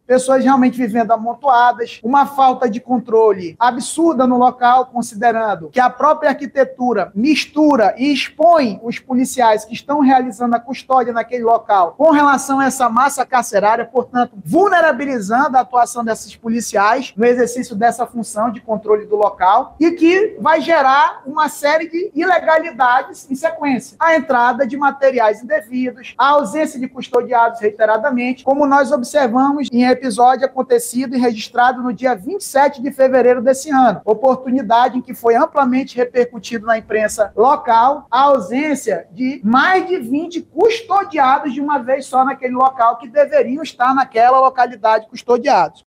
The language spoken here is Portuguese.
pessoas realmente vivendo amontoadas, uma falta de controle absurda no local, considerando que a própria arquitetura mistura e expõe os policiais que estão realizando a custódia naquele local com relação a essa massa carcerária, portanto, vulnerabilizando a atuação desses policiais no exercício dessa função de controle do local e que vai gerar uma série de ilegalidades em sequência. A entrada de materiais indevidos, a ausência de custodiados reiteradamente, como nós observamos em episódio acontecido e registrado no dia 27 de fevereiro desse ano, oportunidade em que foi amplamente repercutido na imprensa local a ausência de mais de 20 custodiados de uma vez só naquele local que deveriam estar naquela localidade custodiados.